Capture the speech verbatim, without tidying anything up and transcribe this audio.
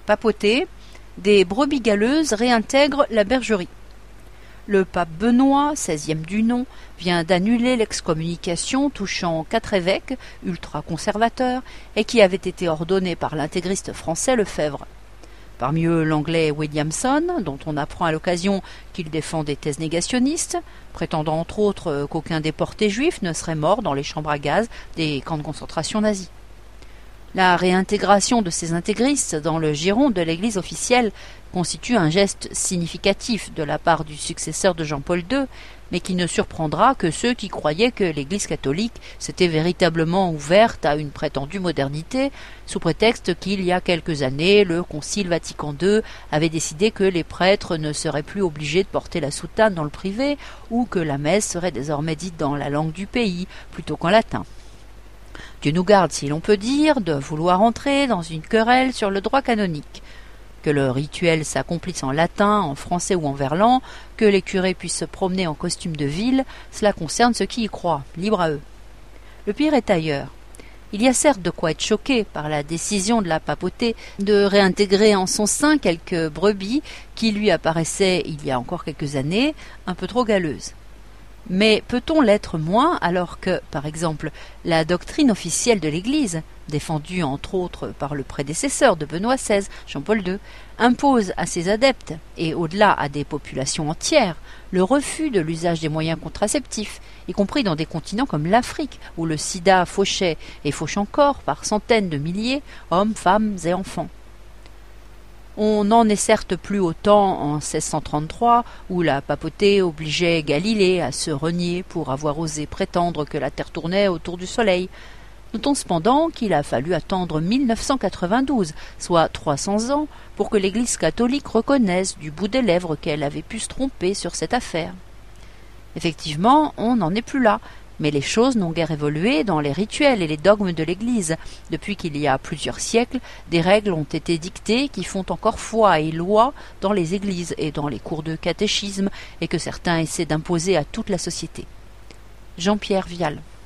papauté, des brebis galeuses réintègrent la bergerie. Le pape Benoît, seizième du nom, vient d'annuler l'excommunication touchant quatre évêques ultra-conservateurs et qui avaient été ordonnés par l'intégriste français Lefebvre. Parmi eux l'anglais Williamson, dont on apprend à l'occasion qu'il défend des thèses négationnistes, prétendant entre autres qu'aucun déporté juif ne serait mort dans les chambres à gaz des camps de concentration nazis. La réintégration de ces intégristes dans le giron de l'Église officielle constitue un geste significatif de la part du successeur de Jean-Paul deux, mais qui ne surprendra que ceux qui croyaient que l'Église catholique s'était véritablement ouverte à une prétendue modernité, sous prétexte qu'il y a quelques années, le Concile Vatican deux avait décidé que les prêtres ne seraient plus obligés de porter la soutane dans le privé, ou que la messe serait désormais dite dans la langue du pays, plutôt qu'en latin. Dieu nous garde, si l'on peut dire, de vouloir entrer dans une querelle sur le droit canonique. Que le rituel s'accomplisse en latin, en français ou en verlan, que les curés puissent se promener en costume de ville, cela concerne ceux qui y croient, libre à eux. Le pire est ailleurs. Il y a certes de quoi être choqué par la décision de la papauté de réintégrer en son sein quelques brebis qui lui apparaissaient, il y a encore quelques années, un peu trop galeuses. Mais peut-on l'être moins alors que, par exemple, la doctrine officielle de l'Église, défendue entre autres par le prédécesseur de Benoît seize, Jean-Paul deux, impose à ses adeptes, et au-delà à des populations entières, le refus de l'usage des moyens contraceptifs, y compris dans des continents comme l'Afrique, où le sida fauchait et fauche encore par centaines de milliers, hommes, femmes et enfants. On n'en est certes plus autant en seize cent trente-trois, où la papauté obligeait Galilée à se renier pour avoir osé prétendre que la Terre tournait autour du Soleil. Notons cependant qu'il a fallu attendre mille neuf cent quatre-vingt-douze, soit trois cents ans, pour que l'Église catholique reconnaisse du bout des lèvres qu'elle avait pu se tromper sur cette affaire. Effectivement, on n'en est plus là, mais les choses n'ont guère évolué dans les rituels et les dogmes de l'Église. Depuis qu'il y a plusieurs siècles, des règles ont été dictées qui font encore foi et loi dans les églises et dans les cours de catéchisme, et que certains essaient d'imposer à toute la société. Jean-Pierre Vial.